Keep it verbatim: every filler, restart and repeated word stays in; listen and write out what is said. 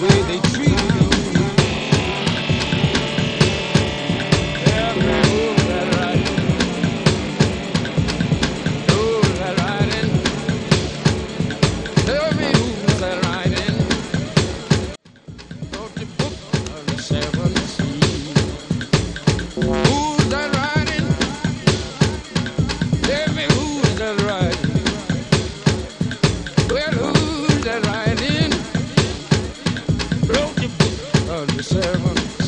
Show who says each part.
Speaker 1: way they treat you. Tell me who's that riding? Who's that riding? Tell me who's that riding? Don't you book on the seven seas? Who's that riding? Tell me who's that riding? Well, who's that riding? Don't you book on the seven seas?